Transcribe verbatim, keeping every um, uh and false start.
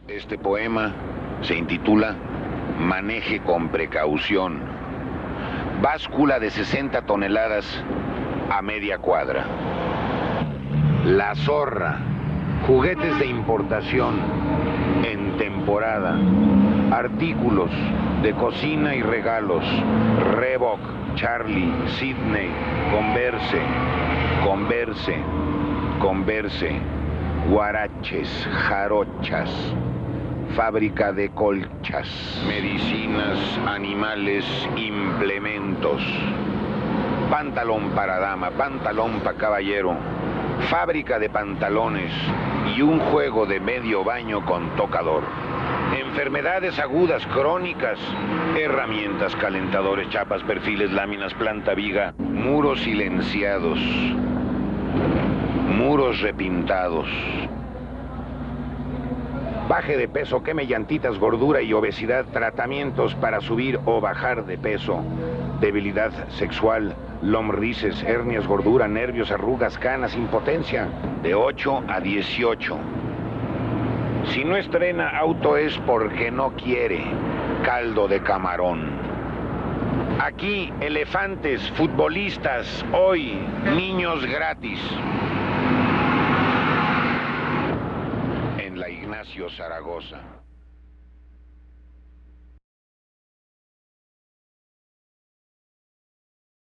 Este poema se intitula Maneje con precaución. Báscula de sesenta toneladas a media cuadra. La zorra. Juguetes de importación en temporada. Artículos de cocina y regalos. Reebok, Charlie, Sydney, Converse, Converse, Converse. Guaraches, jarochas, fábrica de colchas, medicinas, animales, implementos, pantalón para dama, pantalón para caballero, fábrica de pantalones y un juego de medio baño con tocador. Enfermedades agudas, crónicas, herramientas, calentadores, chapas, perfiles, láminas, planta, viga, muros silenciados. Muros repintados. Baje de peso, queme llantitas, gordura y obesidad, tratamientos para subir o bajar de peso, debilidad sexual, lombrices, hernias, gordura, nervios, arrugas, canas, impotencia, de ocho a dieciocho. Si no estrena auto es porque no quiere. Caldo de camarón. Aquí, elefantes, futbolistas, hoy, niños gratis. En la Ignacio Zaragoza.